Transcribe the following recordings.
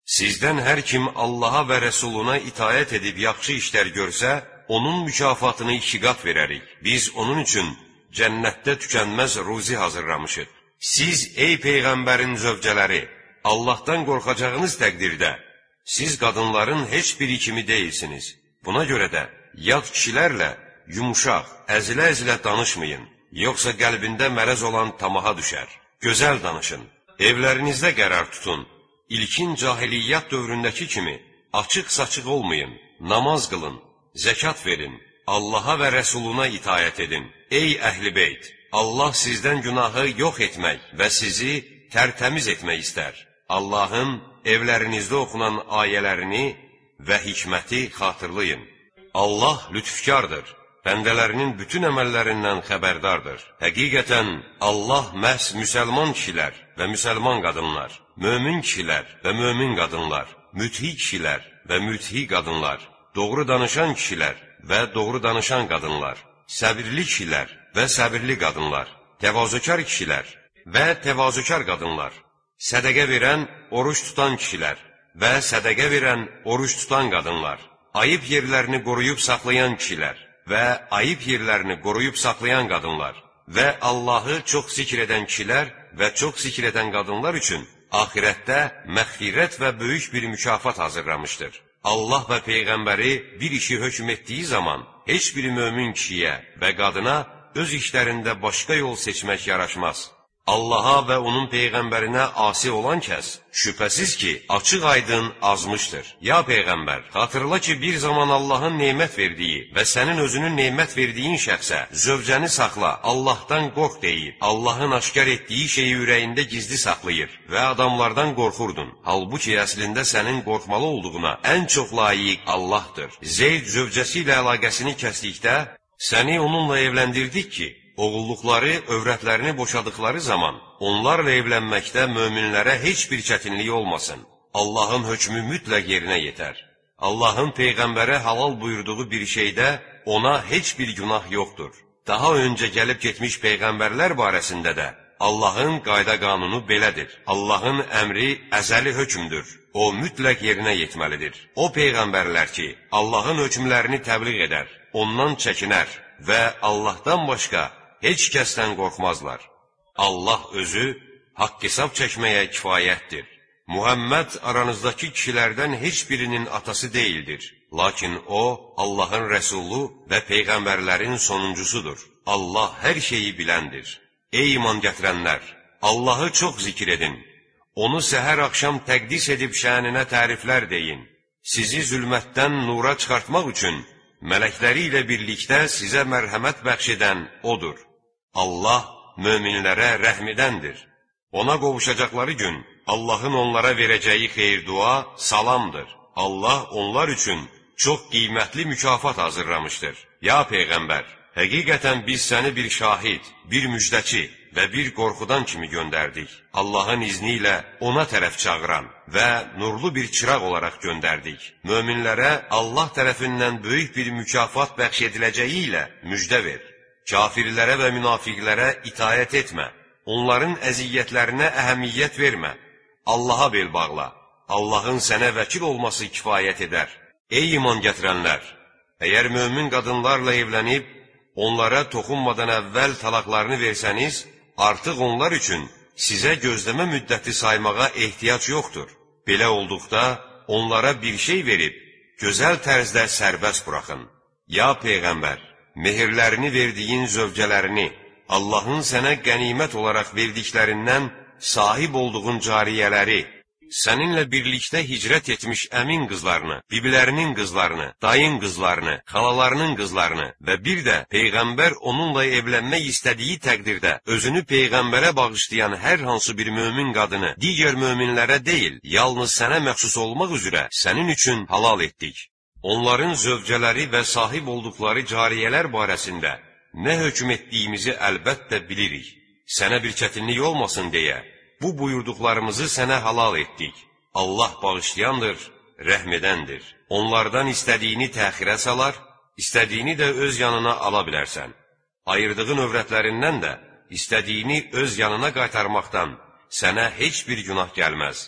Sizdən hər kim Allaha və Rəsuluna itayət edib yaxşı işlər görsə, onun mükafatını 2 qat verərik. Biz onun üçün cənnətdə tükənməz ruzi hazırlamışıq. Siz, ey Peyğəmbərin zövcələri, Allahdan qorxacağınız təqdirdə, siz qadınların heç biri kimi deyilsiniz. Buna görə də yad kişilərlə yumuşaq, əzilə-əzilə danışmayın, yoxsa qəlbində mərəz olan tamaha düşər. Gözəl danışın, evlərinizdə qərar tutun. İlkin cahiliyyət dövründəki kimi açıq-saçıq olmayın, namaz qılın, zəkat verin, Allaha və Rəsuluna itayət edin. Ey əhl-i beyt! Allah sizdən günahı yox etmək və sizi tərtəmiz etmək istər. Allahın evlərinizdə oxunan ayələrini və hikməti xatırlayın. Allah lütfkardır, bəndələrinin bütün əməllərindən xəbərdardır. Həqiqətən, Allah məhz müsəlman kişilər və müsəlman qadınlar, mömin kişilər və mömin qadınlar, müthi kişilər və müthi qadınlar, doğru danışan kişilər və doğru danışan qadınlar, səbirli kişilər və səbirli qadınlar, təvazökar kişilər və təvazökar qadınlar, sədəqə verən, oruç tutan kişilər və sədəqə verən, oruç tutan qadınlar, ayıb yerlərini qoruyub saxlayan kişilər və ayıb yerlərini qoruyub saxlayan qadınlar və Allahı çox zikr edən kişilər və çox zikr edən qadınlar üçün axirətdə məğfirət və böyük bir mükafat hazırlamışdır. Allah və Peyğəmbəri bir işi hökm etdiyi zaman heç bir mömin kişiyə və qadına öz işlərində başqa yol seçmək yaraşmaz. Allaha və onun Peyğəmbərinə asi olan kəs, şübhəsiz ki, açıq-aydın azmışdır. Ya Peyğəmbər, xatırla ki, bir zaman Allahın nemət verdiyi və sənin özünün nemət verdiyin şəxsə, zövcəni saxla, Allahdan qorx deyib, Allahın aşkar etdiyi şeyi ürəyində gizli saxlayır və adamlardan qorxurdun. Halbuki, əslində sənin qorxmalı olduğuna ən çox layiq Allahdır. Zeyd zövcəsi ilə əlaqəsini kəsdikdə, səni onunla evləndirdik ki, oğulluqları, övrətlərini boşadıqları zaman onlarla evlənməkdə möminlərə heç bir çətinlik olmasın. Allahın hökmü mütləq yerinə yetər. Allahın Peyğəmbərə halal buyurduğu bir şeydə ona heç bir günah yoxdur. Daha öncə gəlib getmiş Peyğəmbərlər barəsində də Allahın qayda qanunu belədir. Allahın əmri əzəli hökmdür. O mütləq yerinə yetməlidir. O Peyğəmbərlər ki, Allahın hökmlərini təbliğ edər, ondan çəkinər və Allahdan başqa heç kəsdən qorxmazlar. Allah özü haqq hesab çəkməyə kifayətdir. Muhammed aranızdakı kişilərdən heç birinin atası deyildir. Lakin o, Allahın rəsulu və peyğəmbərlərin sonuncusudur. Allah hər şeyi biləndir. Ey iman gətirənlər! Allahı çox zikr edin. Onu səhər-axşam təqdis edib şəninə təriflər deyin. Sizi zülmətdən nura çıxartmaq üçün mələkləri ilə birlikdə sizə mərhəmət bəxş edən odur. Allah möminlərə rəhm edəndir. Ona qovuşacaqları gün Allahın onlara verəcəyi xeyir-dua salamdır. Allah onlar üçün çox qiymətli mükafat hazırlamışdır. Ya Peyğəmbər, həqiqətən biz səni bir şahid, bir müjdəçi və bir qorxudan kimi göndərdik. Allahın izni ilə ona tərəf çağıran və nurlu bir çıraq olaraq göndərdik. Möminlərə Allah tərəfindən böyük bir mükafat bəxş ediləcəyi ilə müjdə ver. Kafirlərə və münafiqlərə itayət etmə. Onların əziyyətlərinə əhəmiyyət vermə. Allaha bel bağla. Allahın sənə vəkil olması kifayət edər. Ey iman gətirənlər! Əgər mömin qadınlarla evlənib, onlara toxunmadan əvvəl talaqlarını versəniz, artıq onlar üçün sizə gözləmə müddəti saymağa ehtiyac yoxdur. Belə olduqda onlara bir şey verib, gözəl tərzdə sərbəst buraxın. Ya Peyğəmbər, mehirlərini verdiyin zövcələrini, Allahın sənə qənimət olaraq verdiklərindən sahib olduğun cariyələri, səninlə birlikdə hicrət etmiş əmin qızlarını, bibilərinin qızlarını, dayın qızlarını, xalalarının qızlarını və bir də Peyğəmbər onunla evlənmək istədiyi təqdirdə özünü Peyğəmbərə bağışlayan hər hansı bir mömin qadını digər möminlərə deyil, yalnız sənə məxsus olmaq üzrə sənin üçün halal etdik. Onların zövcələri və sahib olduqları cariyələr barəsində nə hökm etdiyimizi əlbəttə bilirik. Sənə bir çətinlik olmasın deyə bu buyurduqlarımızı sənə halal etdik. Allah bağışlayandır, rəhm edəndir. Onlardan istədiyini təxirə salar, istədiyini də öz yanına ala bilərsən. Ayırdığın övrətlərindən də istədiyini öz yanına qaytarmaqdan sənə heç bir günah gəlməz.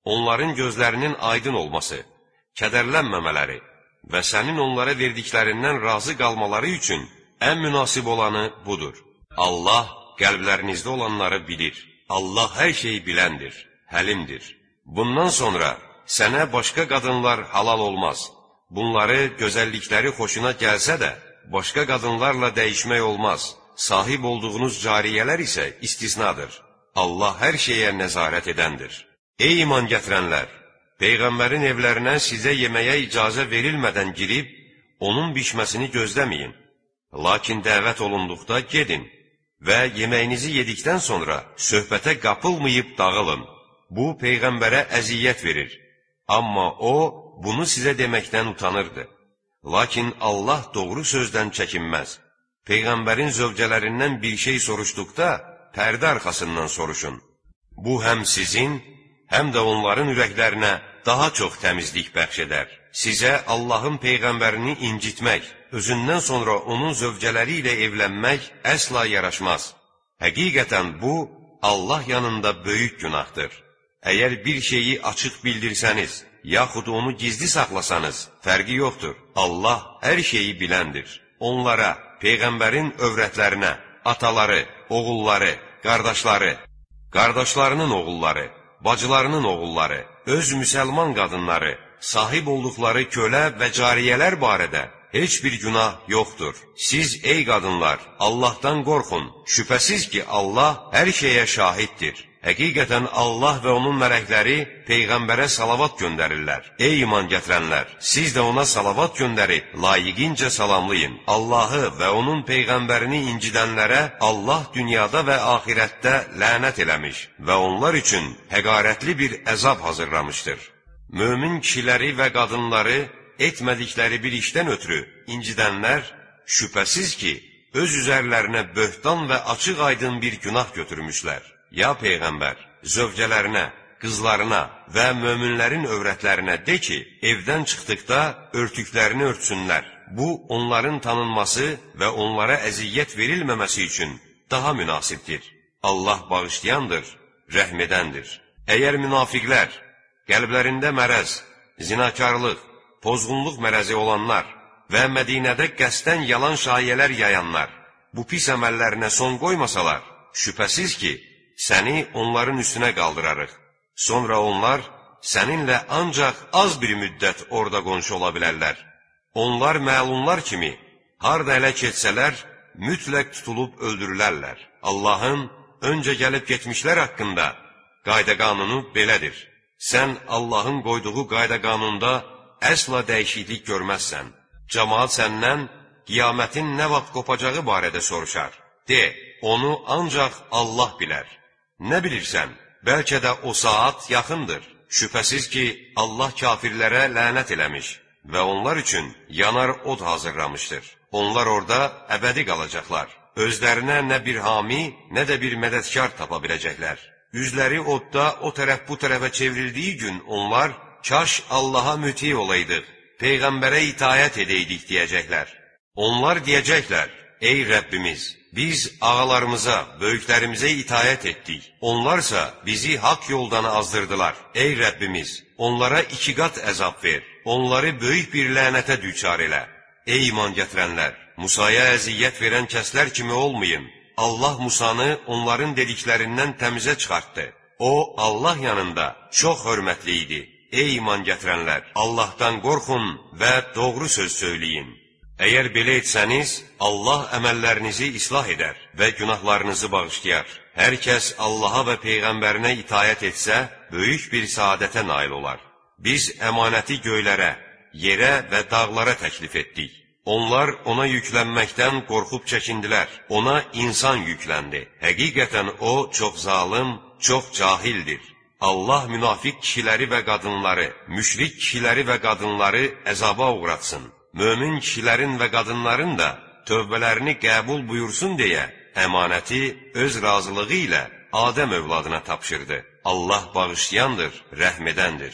onların gözlərinin aydın olması, kədərlənməmələri və sənin onlara verdiklərindən razı qalmaları üçün ən münasib olanı budur. Allah qəlblərinizdə olanları bilir. Allah hər şeyi biləndir, həlimdir. Bundan sonra sənə başqa qadınlar halal olmaz. Bunları gözəllikləri xoşuna gəlsə də, başqa qadınlarla dəyişmək olmaz. Sahib olduğunuz cariyələr isə istisnadır. Allah hər şeyə nəzarət edəndir. Ey iman gətirənlər! Peyğəmbərin evlərinə sizə yeməyə icazə verilmədən girib, onun bişməsini gözləməyin. Lakin dəvət olunduqda gedin və yeməyinizi yedikdən sonra söhbətə qapılmayıb dağılın. Bu, Peyğəmbərə əziyyət verir. Amma o, bunu sizə deməkdən utanırdı. Lakin Allah doğru sözdən çəkinməz. Peyğəmbərin zövcələrindən bir şey soruşduqda, pərdə arxasından soruşun. Bu, həm sizin, həm də onların ürəklərinə daha çox təmizlik bəxş edər. Sizə Allahın Peyğəmbərini incitmək, özündən sonra onun zövcələri ilə evlənmək əsla yaraşmaz. Həqiqətən bu, Allah yanında böyük günahdır. Əgər bir şeyi açıq bildirsəniz, yaxud onu gizli saxlasanız, fərqi yoxdur. Allah hər şeyi biləndir. Onlara, Peyğəmbərin övrətlərinə, ataları, oğulları, qardaşları, qardaşlarının oğulları, bacılarının oğulları, öz müsəlman qadınları, sahib olduqları kölə və cariyələr barədə heç bir günah yoxdur. Siz, ey qadınlar, Allahdan qorxun. Şübhəsiz ki, Allah hər şeyə şahiddir. Həqiqətən Allah və onun mələkləri Peyğəmbərə salavat göndərirlər. Ey iman gətirənlər, siz də ona salavat göndərib, layiqincə salamlayın. Allahı və onun Peyğəmbərini incidənlərə Allah dünyada və axirətdə lənət eləmiş və onlar üçün həqarətli bir əzab hazırlamışdır. Mömin kişiləri və qadınları etmədikləri bir işdən ötürü incidənlər, şübhəsiz ki, öz üzərlərinə böhtan və açıq aydın bir günah götürmüşlər. Ya Peyğəmbər, zövcələrinə, qızlarına və möminlərin övrətlərinə de ki, evdən çıxdıqda örtüklərini örtsünlər. Bu, onların tanınması və onlara əziyyət verilməməsi üçün daha münasibdir. Allah bağışlayandır, rəhm edəndir. Əgər münafiqlər, qəlblərində mərəz, zinakarlıq, pozğunluq mərəzi olanlar və Mədinədə qəsdən yalan şayələr yayanlar bu pis əməllərinə son qoymasalar, şübhəsiz ki, səni onların üstünə qaldırarıq. Sonra onlar səninlə ancaq az bir müddət orada qonşu ola bilərlər. Onlar məlumlar kimi, harda ələ keçsələr, mütləq tutulub öldürülərlər. Allahın öncə gəlib getmişlər haqqında qayda-qanunu belədir. Sən Allahın qoyduğu qayda-qanunda əsla dəyişiklik görməzsən. Cəmaat səndən qiyamətin nə vaxt qopacağı barədə soruşar. De, onu ancaq Allah bilər. Nə bilirsən? Bəlkə də o saat yaxındır. Şübhəsiz ki, Allah kafirlərə lənət eləmiş və onlar üçün yanar od hazırlamışdır. Onlar orada əbədi qalacaqlar. Özlərinə nə bir hami, nə də bir mədədkar tapa biləcəklər. Üzləri odda o tərəf bu tərəfə çevrildiyi gün onlar, kaş Allaha müti olaydıq, Peyğəmbərə itayət edəydik deyəcəklər. Onlar deyəcəklər, ey Rəbbimiz, biz ağalarımıza, böyüklərimizə itayət etdik. Onlarsa bizi haqq yoldan azdırdılar. Ey Rəbbimiz, onlara 2 qat əzab ver. Onları böyük bir lənətə düçar elə. Ey iman gətirənlər, Musaya əziyyət verən kəslər kimi olmayın. Allah Musanı onların dediklərindən təmizə çıxartdı. O, Allah yanında çox hörmətli idi. Ey iman gətirənlər, Allahdan qorxun və doğru söz söyləyin. Əgər belə etsəniz, Allah əməllərinizi islah edər və günahlarınızı bağışlayar. Hər kəs Allaha və Peyğəmbərinə itayət etsə, böyük bir saadətə nail olar. Biz əmanəti göylərə, yerə və dağlara təklif etdik. Onlar ona yüklənməkdən qorxub çəkindilər. Ona insan yükləndi. Həqiqətən o, çox zalım, çox cahildir. Allah münafiq kişiləri və qadınları, müşrik kişiləri və qadınları əzaba uğratsın. Mömin kişilərin və qadınların da tövbələrini qəbul buyursun deyə əmanəti öz razılığı ilə Adəm övladına tapşırdı. Allah bağışlayandır, rəhm edəndir.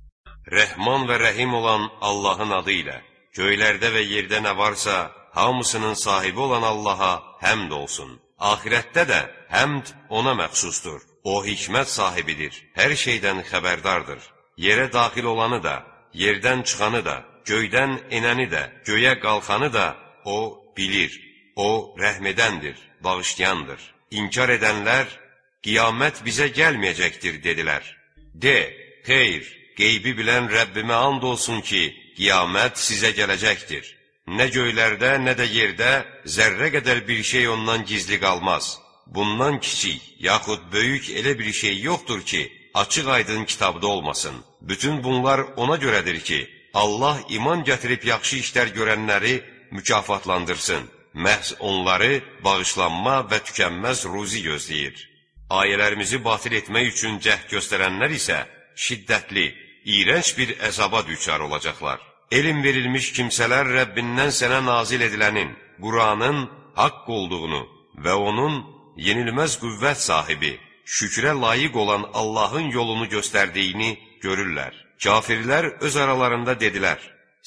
Rəhman və rəhim olan Allahın adı ilə, göylərdə və yerdə nə varsa, hamısının sahibi olan Allaha həmd olsun. Ahirətdə də həmd ona məxsusdur. O hikmət sahibidir, hər şeydən xəbərdardır. Yerə daxil olanı da, yerdən çıxanı da, göydən enəni də, göyə qalxanı da O bilir. O rəhm edəndir, bağışlayandır. İnkar edənlər, qiyamət bizə gəlməyəcəkdir, dedilər. De, xeyr, qeybi bilən Rəbbimə and olsun ki, qiyamət sizə gələcəkdir. Nə göylərdə, nə də yerdə zərrə qədər bir şey ondan gizli qalmaz. Bundan kiçik, yaxud böyük elə bir şey yoxdur ki, açıq-aydın kitabda olmasın. Bütün bunlar ona görədir ki, Allah iman gətirib yaxşı işlər görənləri mükafatlandırsın. Məhz onları bağışlanma və tükənməz ruzi gözləyir. Ayələrimizi batil etmək üçün cəhd göstərənlər isə şiddətli, iyrənc bir əzaba düçar olacaqlar. Elm verilmiş kimsələr Rəbbindən sənə nazil edilənin, Quranın haqq olduğunu və onun yenilməz qüvvət sahibi, şükrə layiq olan Allahın yolunu göstərdiyini görürlər. Kafirlər öz aralarında dedilər,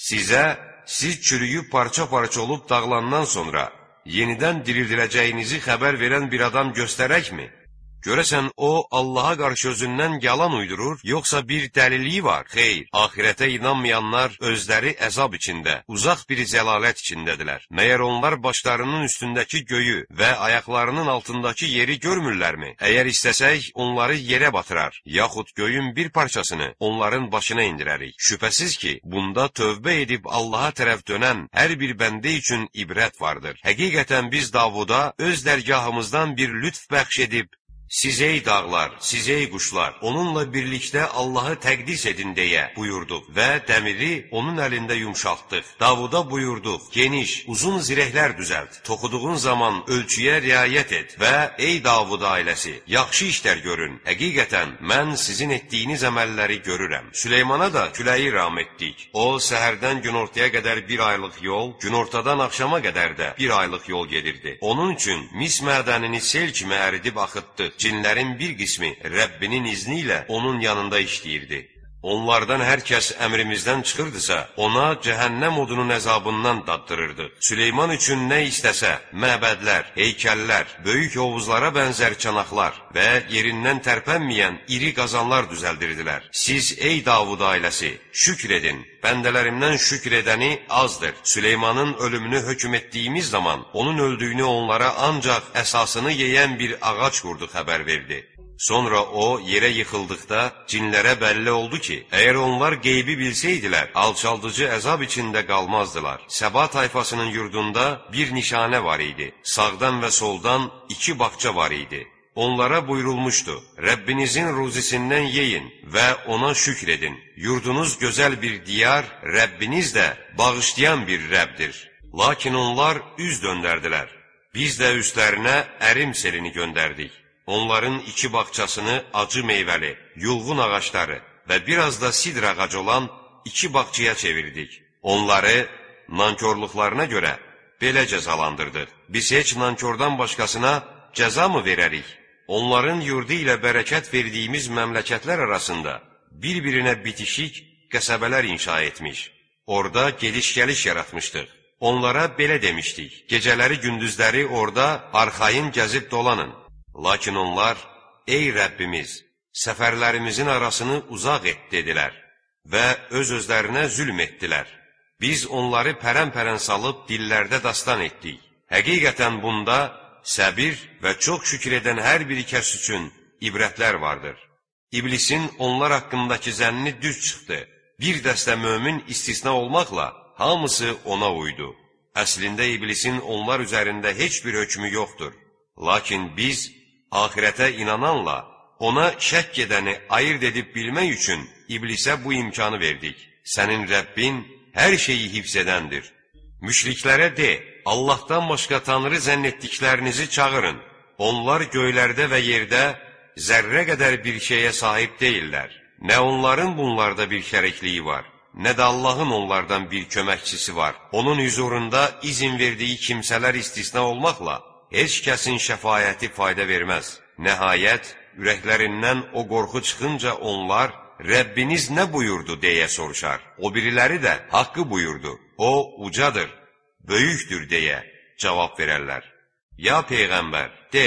siz çürüyüb parça-parça olub dağılandan sonra yenidən dirildiləcəyinizi xəbər verən bir adam göstərəkmi? Görəsən o, Allaha qarşı özündən yalan uydurur, yoxsa bir dəlilliyi var? Xeyr, axirətə inanmayanlar özləri əzab içində, uzaq bir zəlalət içindədirlər. Məyər onlar başlarının üstündəki göyü və ayaqlarının altındakı yeri görmürlərmi? Əgər istəsək, onları yerə batırar, yaxud göyün bir parçasını onların başına indirərik. Şübhəsiz ki, bunda tövbə edib Allaha tərəf dönən hər bir bəndə üçün ibrət vardır. Həqiqətən biz Davuda öz dərgahımızdan bir lütf bəxş edib, siz ey dağlar, siz ey quşlar, onunla birlikdə Allahı təqdis edin deyə buyurduq və dəmiri onun əlində yumşaltdıq. Davuda buyurduq, geniş, uzun zirəhlər düzəlt, toxuduğun zaman ölçüyə riayət et və ey Davud ailəsi, yaxşı işlər görün. Həqiqətən, mən sizin etdiyiniz əməlləri görürəm. Süleymana da küləyi ram etdik. O, səhərdən günortaya qədər bir aylıq yol, günortadan axşama qədər də bir aylıq yol gedirdi. Onun üçün mis mədənini sel kimi əridib axıtdıq. Cinlərin bir qismi Rəbbinin izni ilə onun yanında işləyirdi. Onlardan hər kəs əmrimizdən çıxırdısa, ona cəhənnəm odunun əzabından daddırırdı. Süleyman üçün nə istəsə, məbədlər, heykəllər, böyük hovuzlara bənzər çanaqlar və yerindən tərpənməyən iri qazanlar düzəldirdilər. Siz, ey Davud ailəsi, şükr edin, bəndələrimdən şükr edəni azdır. Süleymanın ölümünü hökm etdiyimiz zaman, onun öldüyünü onlara ancaq əsasını yeyən bir ağac qurdu xəbər verdi. Sonra o, yerə yıxıldıqda cinlərə bəlli oldu ki, əgər onlar qeybi bilsəydilər, alçaldıcı əzab içində qalmazdılar. Səba tayfasının yurdunda bir nişanə var idi. Sağdan və soldan 2 bağça var idi. Onlara buyurulmuşdu, Rəbbinizin ruzisindən yeyin və ona şükr edin. Yurdunuz gözəl bir diyar, Rəbbiniz də bağışlayan bir Rəbdir. Lakin onlar üz döndərdilər. Biz də üstlərinə ərim selini göndərdik. Onların 2 bağçasını acı meyvəli, yulğun ağacları və biraz da sidr ağacı olan 2 bağçaya çevirdik. Onları nankorluqlarına görə belə cəzalandırdıq. Biz heç nankordan başqasına cəza mı verərik? Onların yurdu ilə bərəkət verdiyimiz məmləkətlər arasında bir-birinə bitişik qəsəbələr inşa etmiş. Orada gediş-gəliş yaratmışdıq. Onlara belə demişdik, gecələri gündüzləri orada arxayın gəzib dolanın. Lakin onlar, ey Rəbbimiz, səfərlərimizin arasını uzaq et, dedilər və öz-özlərinə zülm etdilər. Biz onları pərən-pərən salıb dillərdə dastan etdik. Həqiqətən bunda səbir və çox şükür edən hər bir kəs üçün ibrətlər vardır. İblisin onlar haqqındakı zənni düz çıxdı. Bir dəstə mömin istisna olmaqla hamısı ona uydu. Əslində iblisin onlar üzərində heç bir hökmü yoxdur. Lakin biz axirətə inananla ona şəkk edəni ayırt edib bilmək üçün iblisə bu imkanı verdik. Sənin Rəbbin hər şeyi hifz edəndir. Müşriklərə de, Allahdan başqa Tanrı zənn etdiklərinizi çağırın. Onlar göylərdə və yerdə zərrə qədər bir şeyə sahib deyirlər. Nə onların bunlarda bir şərikliyi var, nə də Allahın onlardan bir köməkçisi var. Onun hüzurunda izin verdiyi kimsələr istisna olmaqla, heç kəsin şəfayəti fayda verməz. Nəhayət, ürəklərindən o qorxu çıxınca onlar, Rəbbiniz nə buyurdu deyə soruşar. O biriləri də haqqı buyurdu. O ucadır, böyükdür deyə cavab verərlər. Ya Peyğəmbər, de,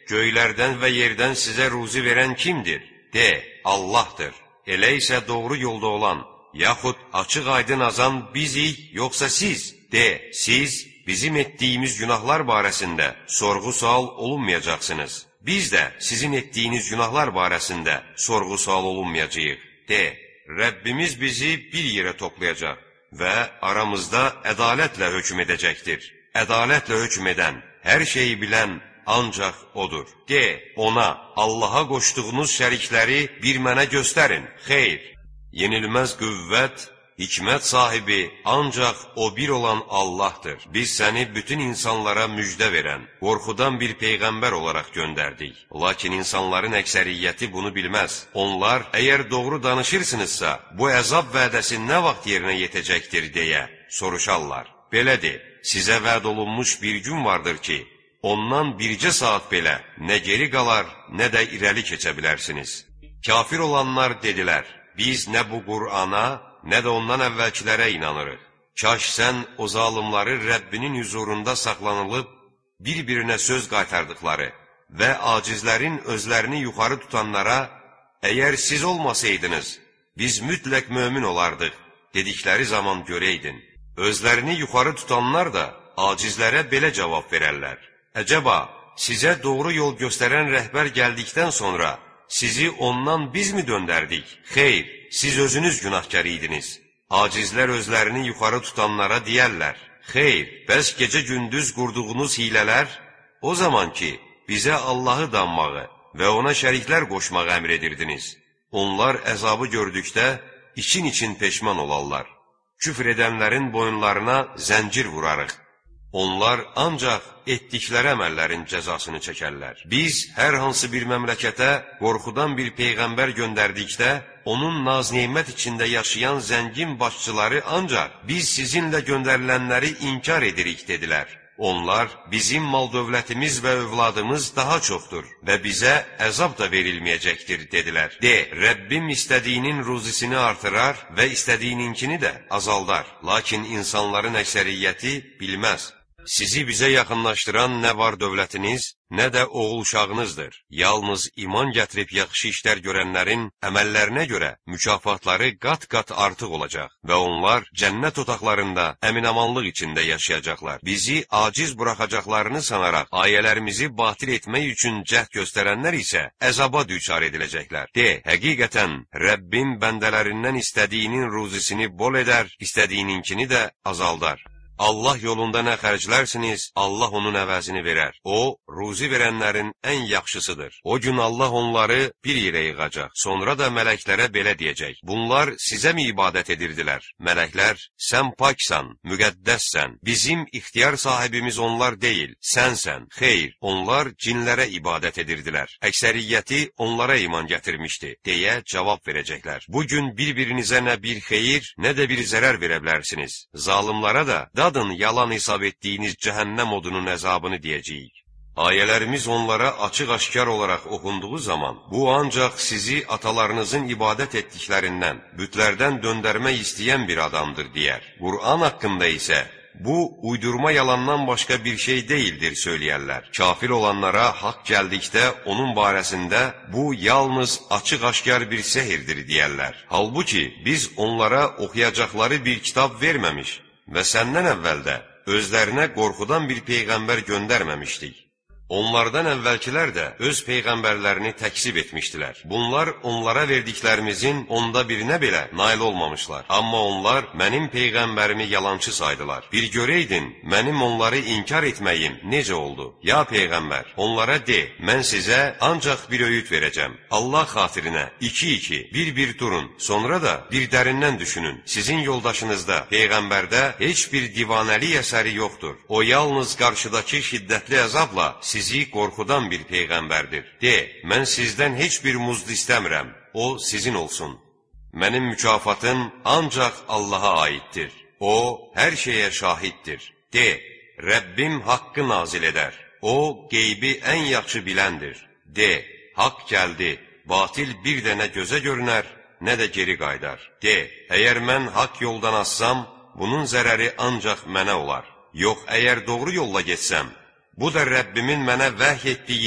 göylərdən və yerdən sizə ruzi verən kimdir? De, Allahdır. Elə isə doğru yolda olan, yaxud açıq aydın azan bizik, yoxsa siz? De, siz bizim etdiyimiz günahlar barəsində sorğu-sual olunmayacaqsınız. Biz də sizin etdiyiniz günahlar barəsində sorğu-sual olunmayacağıq. De, Rəbbimiz bizi bir yerə toplayacaq və aramızda ədalətlə hökm edəcəkdir. Ədalətlə hökm edən, hər şeyi bilən ancaq O'dur. De, ona, Allaha qoşduğunuz şərikləri bir mənə göstərin. Xeyr, yenilməz qüvvət, hikmət sahibi ancaq O bir olan Allahdır. Biz səni bütün insanlara müjdə verən, qorxudan bir peyğəmbər olaraq göndərdik. Lakin insanların əksəriyyəti bunu bilməz. Onlar, əgər doğru danışırsınızsa, bu əzab vədəsi nə vaxt yerinə yetəcəkdir deyə soruşarlar. Belədir, sizə vəd olunmuş bir gün vardır ki, ondan bircə saat belə nə geri qalar, nə də irəli keçə bilərsiniz. Kafir olanlar dedilər, biz nə bu Qur'ana, nə də ondan əvvəlkilərə inanırıq. Kaş sən o zalimları Rəbbinin huzurunda saxlanılıb, bir-birinə söz qaytardıqları və acizlərin özlərini yuxarı tutanlara, əgər siz olmasaydınız, biz mütləq mömin olardıq, dedikləri zaman görəydin. Özlərini yuxarı tutanlar da acizlərə belə cavab verərlər. Əcəba, sizə doğru yol göstərən rəhbər gəldikdən sonra sizi ondan biz mi döndərdik? Xeyr, siz özünüz günahkar idiniz. Acizlər özlərini yuxarı tutanlara deyərlər. Xeyr, bəs gecə-gündüz qurduğunuz hilələr, o zaman ki, bizə Allahı danmağı və ona şəriklər qoşmağı əmr edirdiniz. Onlar əzabı gördükdə için peşman olarlar. Küfr edənlərin boyunlarına zəncir vurarıq. Onlar ancaq etdikləri əməllərin cəzasını çəkərlər. Biz hər hansı bir məmləkətə qorxudan bir peyğəmbər göndərdikdə, onun naz-nemət içində yaşayan zəngin başçıları ancaq biz sizinlə göndərilənləri inkar edirik dedilər. Onlar, bizim mal-dövlətimiz və övladımız daha çoxdur və bizə əzab da verilməyəcəkdir dedilər. De, Rəbbim istədiyinin ruzisini artırar və istədiyininkini də azaldar. Lakin insanların əksəriyyəti bilməz. Sizi bizə yaxınlaşdıran nə var dövlətiniz, nə də oğul uşağınızdır. Yalnız iman gətirib yaxşı işlər görənlərin əməllərinə görə mükafatları qat-qat artıq olacaq və onlar cənnət otaqlarında əminamanlıq içində yaşayacaqlar. Bizi aciz buraxacaqlarını sanaraq ayələrimizi batil etmək üçün cəhd göstərənlər isə əzaba düçar ediləcəklər. De, həqiqətən Rəbbim bəndələrindən istədiyinin ruzisini bol edər, istədiyininkini də azaldar. Allah yolunda nə xərclərsiniz, Allah onun əvəzini verər. O, ruzi verənlərin ən yaxşısıdır. O gün Allah onları bir yerə yığacaq. Sonra da mələklərə belə deyəcək. Bunlar sizə mi ibadət edirdilər? Mələklər, sən paksan, müqəddəssən. Bizim ixtiyar sahibimiz onlar deyil, sənsən. Xeyr, onlar cinlərə ibadət edirdilər. Əksəriyyəti onlara iman gətirmişdi, deyə cavab verəcəklər. Bugün bir-birinizə nə bir xeyir, nə də bir zərər verə bilərsiniz. Zalimlara da, dadın yalan hesab etdiyiniz cəhənnəm odunun əzabını deyəcəyik. Ayələrimiz onlara açıq-aşkar olaraq oxunduğu zaman, bu ancaq sizi atalarınızın ibadət etdiklərindən, bütlərdən döndərmək istəyən bir adamdır, deyər. Qur'an haqqında isə, bu, uydurma yalandan başqa bir şey deyildir, söyləyərlər. Kafir olanlara haqq gəldikdə, onun barəsində, bu, yalnız açıq-aşkar bir sehirdir, deyərlər. Halbuki, biz onlara oxuyacaqları bir kitab verməmiş, və səndən əvvəldə özlərinə qorxudan bir peyğəmbər göndərməmişdik. Onlardan əvvəlkilər də öz peyğəmbərlərini təksib etmişdilər. Bunlar onlara verdiklərimizin onda birinə belə nail olmamışlar. Amma onlar mənim peyğəmbərimi yalançı saydılar. Bir görəydin, mənim onları inkar etməyim necə oldu? Ya peyğəmbər, onlara de, mən sizə ancaq bir öyüd verəcəm. Allah xatirinə, iki, bir durun. Sonra da bir dərindən düşünün. Sizin yoldaşınızda, peyğəmbərdə heç bir divanəlik əsəri yoxdur. O yalnız qarşıdakı şiddətli əzabla sizi qorxudan bir peyğəmbərdir. De, mən sizdən heç bir muzd istəmirəm, o sizin olsun. Mənim mükafatım ancaq Allaha aiddir. O, hər şeyə şahiddir. De, Rəbbim haqqı nazil edər. O, qeybi ən yaxşı biləndir. De, haqq gəldi, batil bir də nə gözə görünər, nə də geri qaydar. De, əgər mən haqq yoldan assam, bunun zərəri ancaq mənə olar. Yox, əgər doğru yolla getsəm, bu da Rəbbimin mənə vəhy etdiyi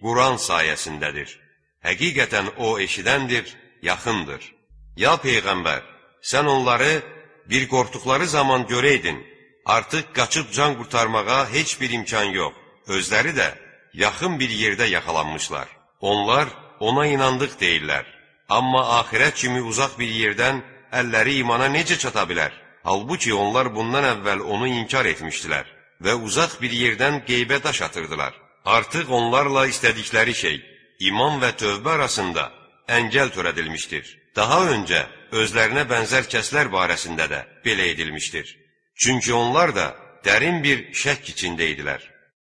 Quran sayəsindədir. Həqiqətən o eşidəndir, yaxındır. Ya Peyğəmbər, sən onları bir qorxduqları zaman görəydin, artıq qaçıb can qurtarmağa heç bir imkan yox. Özləri də yaxın bir yerdə yaxalanmışlar. Onlar ona inandıq deyirlər. Amma axirət kimi uzaq bir yerdən əlləri imana necə çata bilər? Halbuki onlar bundan əvvəl onu inkar etmişdilər və uzaq bir yerdən qeybə daş atırdılar. Artıq onlarla istədikləri şey, iman və tövbə arasında əngəl törədilmişdir. Daha öncə özlərinə bənzər kəslər barəsində də belə edilmişdir. Çünki onlar da dərin bir şəkk içində idilər.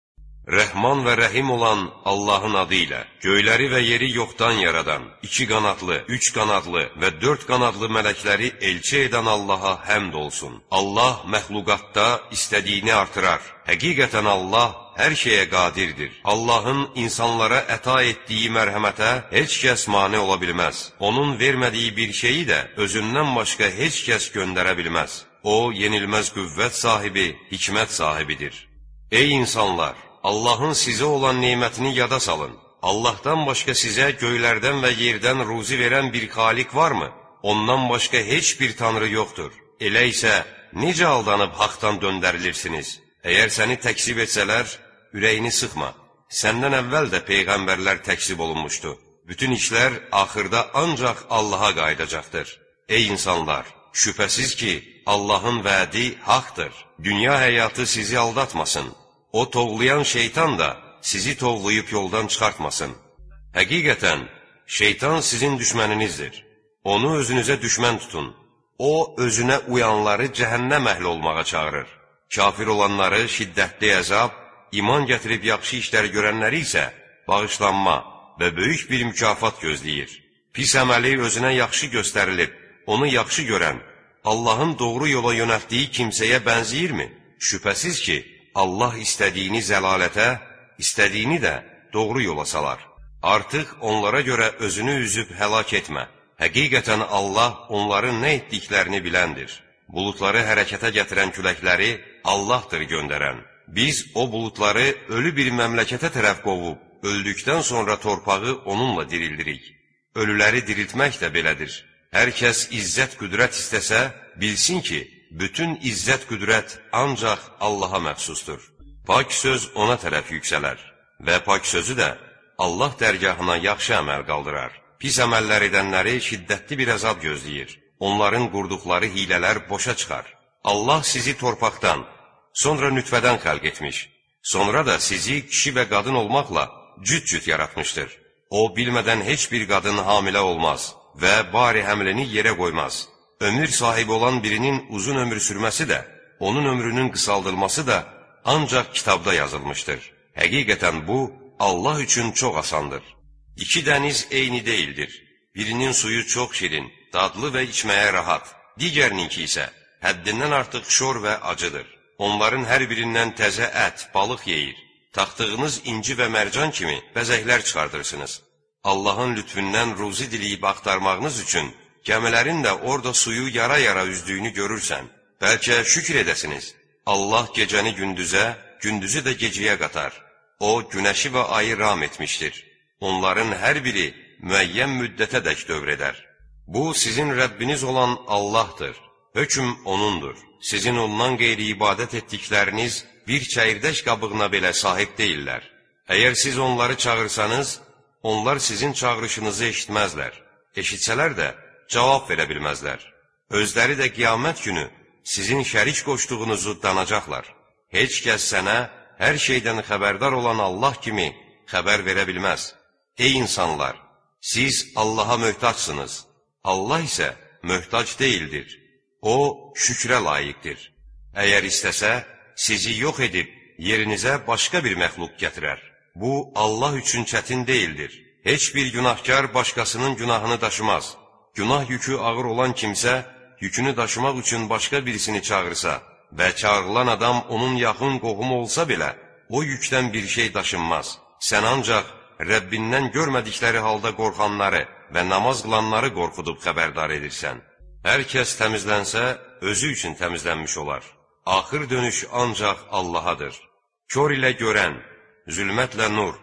Rəhman və Rəhim olan Allahın adı ilə, göyləri və yeri yoxdan yaradan, 2 qanadlı, 3 qanadlı və 4 qanadlı mələkləri elçi edən Allaha həmd olsun. Allah məxluqatda istədiyini artırar. Həqiqətən Allah hər şeyə qadirdir. Allahın insanlara əta etdiyi mərhəmətə heç kəs mane ola bilməz. Onun vermədiyi bir şeyi də özündən başqa heç kəs göndərə bilməz. O, yenilməz qüvvət sahibi, hikmət sahibidir. Ey insanlar! Allahın sizə olan nemətini yada salın. Allahdan başqa sizə göylərdən və yerdən ruzi verən bir xaliq varmı? Ondan başqa heç bir tanrı yoxdur. Elə isə necə aldanıb haqdan döndərilirsiniz? Əgər səni təksib etsələr, ürəyini sıxma. Səndən əvvəl də peyğəmbərlər təksib olunmuşdu. Bütün işlər axırda ancaq Allaha qayıdacaqdır. Ey insanlar! Şübhəsiz ki, Allahın vədi haqdır. Dünya həyatı sizi aldatmasın. O tovlayan şeytan da sizi tovlayıb yoldan çıxartmasın. Həqiqətən, şeytan sizin düşməninizdir. Onu özünüzə düşmən tutun. O, özünə uyanları cəhənnəm əhli olmağa çağırır. Kafir olanları şiddətli əzab, iman gətirib yaxşı işlər görənləri isə bağışlanma və böyük bir mükafat gözləyir. Pis əməli özünə yaxşı göstərilib, onu yaxşı görən, Allahın doğru yola yönəltdiyi kimsəyə bənzəyirmi? Şübhəsiz ki, Allah istədiyini zəlalətə, istədiyini də doğru yola salar. Artıq onlara görə özünü üzüb həlak etmə. Həqiqətən Allah onların nə etdiklərini biləndir. Buludları hərəkətə gətirən küləkləri Allahdır göndərən. Biz o buludları ölü bir məmləkətə tərəf qovub, öldükdən sonra torpağı onunla dirildirik. Ölüləri diriltmək də belədir. Hər kəs izzət qüdrət istəsə, bilsin ki, bütün izzət qüdrət ancaq Allaha məxsusdur. Pak söz ona tərəf yüksələr və pak sözü də Allah dərgahına yaxşı əməl qaldırar. Pis əməllər edənləri şiddətli bir əzab gözləyir. Onların qurduqları hilələr boşa çıxar. Allah sizi torpaqdan, sonra nütfədən xəlq etmiş. Sonra da sizi kişi və qadın olmaqla cüt-cüt yaratmışdır. O, bilmədən heç bir qadın hamilə olmaz və bari həmlini yerə qoymaz. Ömür sahibi olan birinin uzun ömür sürməsi də, onun ömrünün qısaldılması da ancaq kitabda yazılmışdır. Həqiqətən bu, Allah üçün çox asandır. 2 dəniz eyni deyildir. Birinin suyu çox şirin, dadlı və içməyə rahat. Digərininki isə həddindən artıq şor və acıdır. Onların hər birindən təzə ət, balıq yeyir. Taxtığınız inci və mərcan kimi bəzəklər çıxardırsınız. Allahın lütfündən ruzi diliyib axtarmağınız üçün gəmilərin də orada suyu yara-yara üzdüyünü görürsən. Bəlkə şükür edəsiniz. Allah gecəni gündüzə, gündüzü də gecəyə qatar. O, günəşi və ayı ram etmişdir. Onların hər biri müəyyən müddətə dək dövr edər. Bu, sizin Rəbbiniz olan Allahdır. Hökm O'nundur. Sizin ondan qeyri ibadət etdikləriniz bir çəyirdək qabığına belə sahib deyirlər. Əgər siz onları çağırsanız, onlar sizin çağırışınızı eşitməzlər. Eşitsələr də cavab verə bilməzlər. Özləri də qiyamət günü sizin şərik qoşduğunuzu danacaqlar. Heç kəs sənə hər şeydən xəbərdar olan Allah kimi xəbər verə bilməz. Ey insanlar! Siz Allaha möhtacsınız. Allah isə möhtac deyildir. O, şükrə layiqdir. Əgər istəsə, sizi yox edib, yerinizə başqa bir məxluq gətirər. Bu, Allah üçün çətin deyildir. Heç bir günahkar başqasının günahını daşımaz. Günah yükü ağır olan kimsə, yükünü daşımaq üçün başqa birisini çağırsa və çağırılan adam onun yaxın qohumu olsa belə, o yükdən bir şey daşınmaz. Sən ancaq Rəbbindən görmədikləri halda qorxanları və namaz qılanları qorxudub xəbərdar edirsən. Hər kəs təmizlənsə, özü üçün təmizlənmiş olar. Axır dönüş ancaq Allahadır. Kör ilə görən, zülmətlə nur,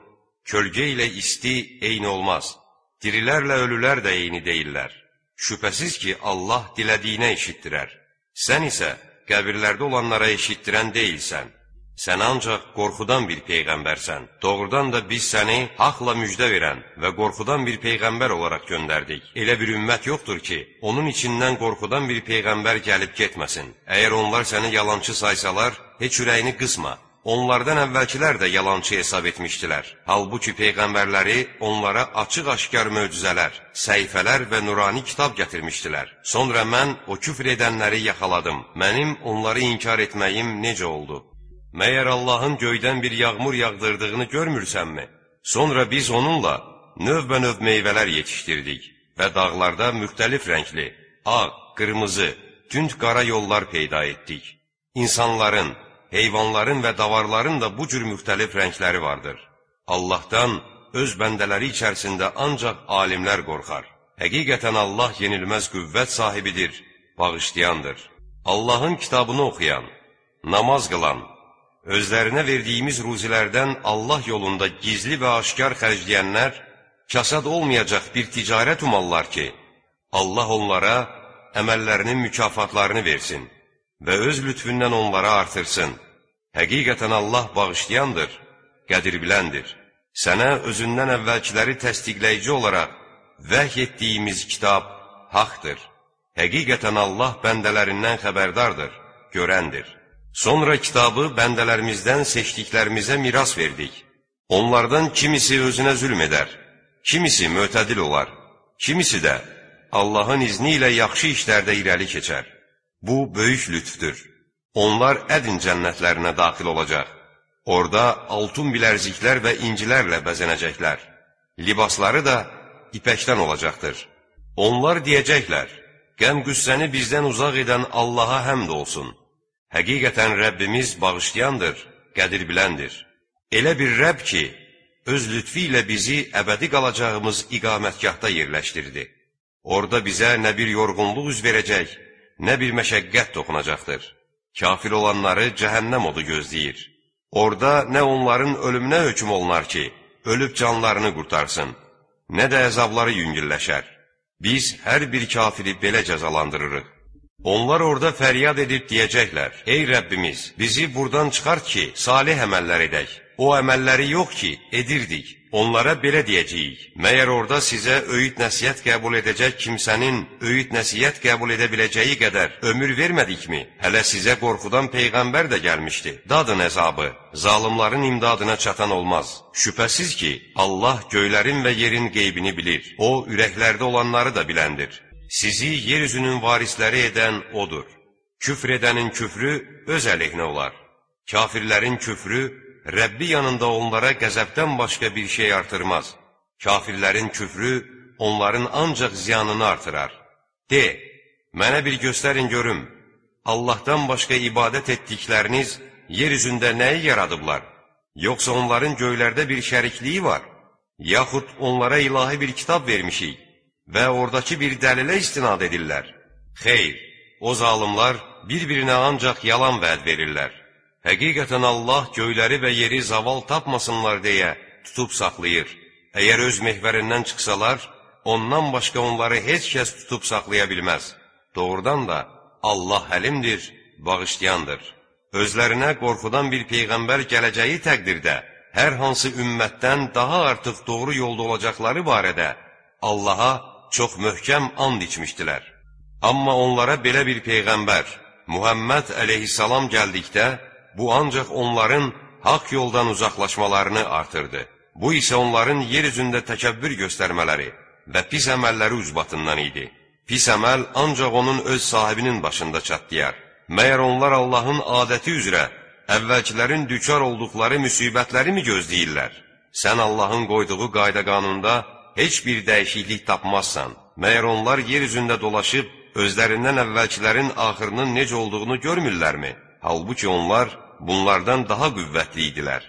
Kölgə ilə isti eyni olmaz. Dirilərlə ölülər də eyni deyirlər. Şübhəsiz ki, Allah dilədiyinə eşitdirər. Sən isə qəbirlərdə olanlara eşitdirən deyilsən. Sən ancaq qorxudan bir peyğəmbərsən. Doğrudan da biz səni haqla müjdə verən və qorxudan bir peyğəmbər olaraq göndərdik. Elə bir ümmət yoxdur ki, onun içindən qorxudan bir peyğəmbər gəlib getməsin. Əgər onlar səni yalançı saysalar, heç ürəyini qısma. Onlardan əvvəlkilər də yalançı hesab etmişdilər. Halbuki peyğəmbərləri onlara açıq-aşkar möcüzələr, səhifələr və nurani kitab gətirmişdilər. Sonra mən o küfr edənləri yaxaladım. Mənim onları inkar etməyim necə oldu? Məyər Allahın göydən bir yağmur yağdırdığını görmürsənmi? Sonra biz onunla növbə-növ meyvələr yetişdirdik və dağlarda müxtəlif rəngli, ağ, qırmızı, tünd qara yollar peyda etdik. İnsanların, heyvanların və davarların da bu cür müxtəlif rəngləri vardır. Allahdan öz bəndələri içərisində ancaq alimlər qorxar. Həqiqətən Allah yenilməz qüvvət sahibidir, bağışlayandır. Allahın kitabını oxuyan, namaz qılan, özlərinə verdiyimiz ruzilərdən Allah yolunda gizli və aşkar xərcləyənlər kasad olmayacaq bir ticarət umallar ki, Allah onlara əməllərinin mükafatlarını versin və öz lütfündən onlara artırsın. Həqiqətən Allah bağışlayandır, qədir biləndir. Sənə özündən əvvəlkiləri təsdiqləyici olaraq vəhy etdiyimiz kitab haqdır. Həqiqətən Allah bəndələrindən xəbərdardır, görəndir. Sonra kitabı bəndələrimizdən seçdiklərimizə miras verdik. Onlardan kimisi özünə zülm edər, kimisi mötədil olar, kimisi də Allahın izni ilə yaxşı işlərdə irəli keçər. Bu, böyük lütfdür. Onlar ədin cənnətlərinə daxil olacaq. Orada altun bilərziklər və incilərlə bəzənəcəklər. Libasları da ipəkdən olacaqdır. Onlar deyəcəklər, qəm-qüssəni bizdən uzaq edən Allaha həmd olsun. Həqiqətən Rəbbimiz bağışlayandır, qədir biləndir. Elə bir Rəbb ki, öz lütfi ilə bizi əbədi qalacağımız iqamətgahda yerləşdirdi. Orada bizə nə bir yorğunluq üz verəcək, nə bir məşəqqət toxunacaqdır. Kafir olanları cəhənnəm odu gözləyir. Orada nə onların ölümünə hökm olunar ki, ölüb canlarını qurtarsın, nə də əzabları yüngülləşər. Biz hər bir kafiri belə cəzalandırırıq. Onlar orada fəryad edib deyəcəklər, ey Rəbbimiz, bizi buradan çıxart ki, salih əməllər edək. O əməlləri yox ki, edirdik. Onlara belə deyəcəyik, məyər orada sizə öyüd nəsihət qəbul edəcək kimsənin öyüd nəsihət qəbul edə biləcəyi qədər ömür vermədikmi? Hələ sizə qorxudan Peyğəmbər də gəlmişdi. Dadın əzabı, zalimların imdadına çatan olmaz. Şübhəsiz ki, Allah göylərin və yerin qeybini bilir. O, ürəklərdə olanları da biləndir. Sizi yeryüzünün varisləri edən O'dur. Küfr edənin küfrü öz əleyhinə olar. Kafirlərin küfrü Rəbbi yanında onlara qəzəbdən başqa bir şey artırmaz. Kafirlərin küfrü onların ancaq ziyanını artırar. De, mənə bir göstərin görüm, Allahdan başqa ibadət etdikləriniz yer üzündə nəyi yaradıblar? Yoxsa onların göylərdə bir şərikliyi var? Yaxud onlara ilahi bir kitab vermişik və oradakı bir dəlilə istinad edirlər? Xeyr, o zalimlar bir-birinə ancaq yalan vəd verirlər. Həqiqətən Allah göyləri və yeri zaval tapmasınlar deyə tutub saxlayır. Əgər öz mehvərindən çıxsalar, ondan başqa onları heç kəs tutub saxlaya bilməz. Doğrudan da Allah həlimdir, bağışlayandır. Özlərinə qorxudan bir peyğəmbər gələcəyi təqdirdə, hər hansı ümmətdən daha artıq doğru yolda olacaqları barədə Allaha çox möhkəm and içmişdilər. Amma onlara belə bir peyğəmbər, Muhammed əleyhissalam gəldikdə, bu ancaq onların haqq yoldan uzaqlaşmalarını artırdı. Bu isə onların yer üzündə təkəbbür göstərmələri və pis əməlləri ucbatından idi. Pis əməl ancaq onun öz sahibinin başında çatlayar. Məyər onlar Allahın adəti üzrə əvvəlkilərin düçar olduqları müsibətləri mi gözləyirlər? Sən Allahın qoyduğu qayda-qanunda heç bir dəyişiklik tapmazsan. Məyər onlar yer üzündə dolaşıb özlərindən əvvəlkilərin axırının necə olduğunu görmürlərmi? Halbuki onlar bunlardan daha qüvvətli idilər.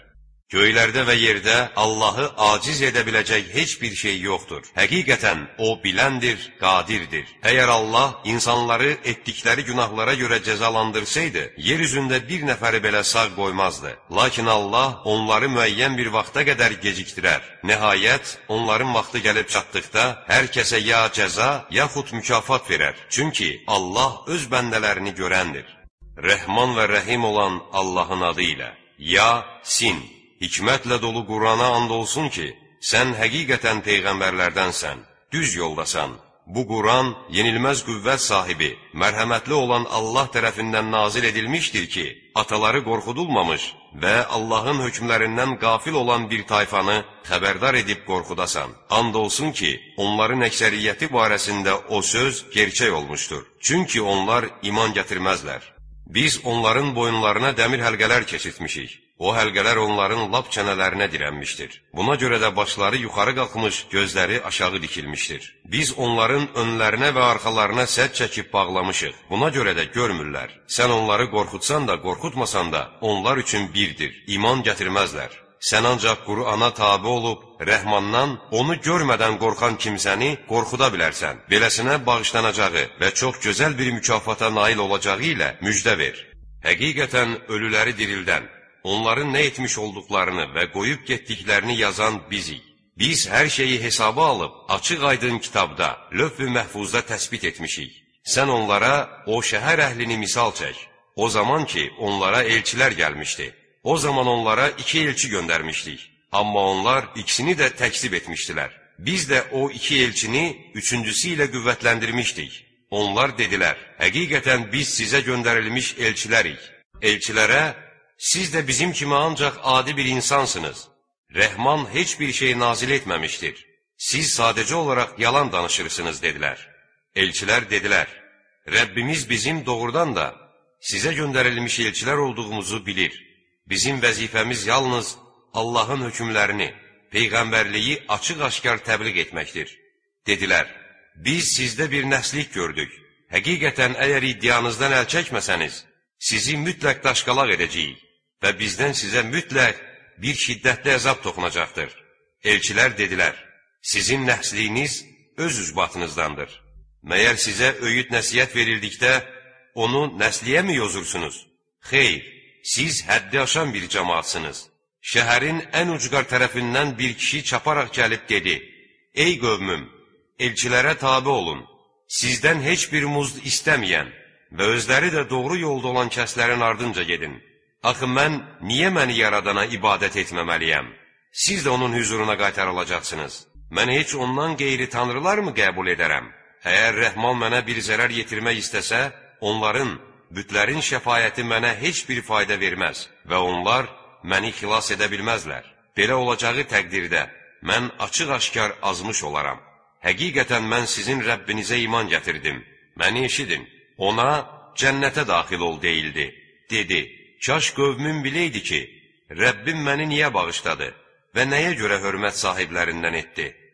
Göylərdə və yerdə Allahı aciz edə biləcək heç bir şey yoxdur. Həqiqətən O biləndir, qadirdir. Əgər Allah insanları etdikləri günahlara görə cəzalandırsaydı, yer üzündə bir nəfəri belə sağ qoymazdı. Lakin Allah onları müəyyən bir vaxta qədər gecikdirər. Nəhayət, onların vaxtı gəlib çatdıqda, hər kəsə ya cəza, yaxud mükafat verər. Çünki Allah öz bəndələrini görəndir. Rəhman və Rəhim olan Allahın adı ilə. Yasin. Hikmətlə dolu Qurana and olsun ki, sən həqiqətən peyğəmbərlərdənsən, düz yoldasan. Bu Quran yenilməz qüvvət sahibi, mərhəmətli olan Allah tərəfindən nazil edilmişdir ki, ataları qorxudulmamış və Allahın hökmlərindən qafil olan bir tayfanı xəbərdar edib qorxudasan. And olsun ki, onların əksəriyyəti barəsində o söz gerçək olmuşdur. Çünki onlar iman gətirməzlər. Biz onların boyunlarına dəmir həlqələr keçirtmişik. O həlqələr onların lap çənələrinə dirənmişdir. Buna görə də başları yuxarı qalxmış, gözləri aşağı dikilmişdir. Biz onların önlərinə və arxalarına sədd çəkib bağlamışıq. Buna görə də görmürlər. Sən onları qorxutsan da, qorxutmasan da, onlar üçün birdir. İman gətirməzlər. Sən ancaq Qur'ana tabe olub, Rəhmandan onu görmədən qorxan kimsəni qorxuda bilərsən. Beləsinə bağışlanacağı və çox gözəl bir mükafata nail olacağı ilə müjdə ver. Həqiqətən ölüləri dirildən, onların nə etmiş olduqlarını və qoyub getdiklərini yazan bizik. Biz hər şeyi hesaba alıb, açıq-aydın kitabda, lövh-i məhfuzda təsbit etmişik. Sən onlara o şəhər əhlini misal çək. O zaman ki, onlara elçilər gəlmişdi. O zaman onlara 2 elçi göndərmişdik. Amma onlar ikisini də təkzib etmişdilər. Biz də o 2 elçini 3-cüsü ilə qüvvətləndirmişdik. Onlar dedilər, həqiqətən biz sizə göndərilmiş elçilərik. Elçilərə, siz də bizim kimi ancaq adi bir insansınız. Rəhman heç bir şey nazil etməmişdir. Siz sadəcə olaraq yalan danışırsınız, dedilər. Elçilər dedilər, Rəbbimiz bizim doğrudan da sizə göndərilmiş elçilər olduğumuzu bilir. Bizim vəzifəmiz yalnız Allahın hökmlərini, peyğəmbərliyi açıq-aşkar təbliğ etməkdir. Dedilər, biz sizdə bir nəslik gördük. Həqiqətən əgər iddianızdan əl çəkməsəniz, sizi mütləq daşqalaq edəcəyik və bizdən sizə mütləq bir şiddətli əzab toxunacaqdır. Elçilər dedilər, sizin nəsliyiniz öz üzbatınızdandır. Məyər sizə öyüd nəsiyyət verildikdə, onu nəsliyə mi yozursunuz? Xeyr, siz həddi aşan bir cəmaatsınız. Şəhərin ən ucqar tərəfindən bir kişi çaparaq gəlib dedi, ey qövmüm, elçilərə tabe olun, sizdən heç bir muzd istəməyən və özləri də doğru yolda olan kəslərin ardınca gedin. Axı mən niyə məni yaradana ibadət etməməliyəm? Siz də onun hüzuruna qaytarılacaqsınız. Mən heç ondan qeyri tanrılar mı qəbul edərəm? Əgər Rəhman mənə bir zərər yetirmək istəsə, onların, bütlərin şəfayəti mənə heç bir fayda verməz və onlar məni xilas edə bilməzlər. Belə olacağı təqdirdə mən açıq-aşkar azmış olaram. Həqiqətən mən sizin Rəbbinizə iman gətirdim. Məni eşidin. Ona cənnətə daxil ol deyildi. Dedi, kaş qövmüm biləydi ki, Rəbbim məni niyə bağışladı və nəyə görə hörmət sahiblərindən etdi?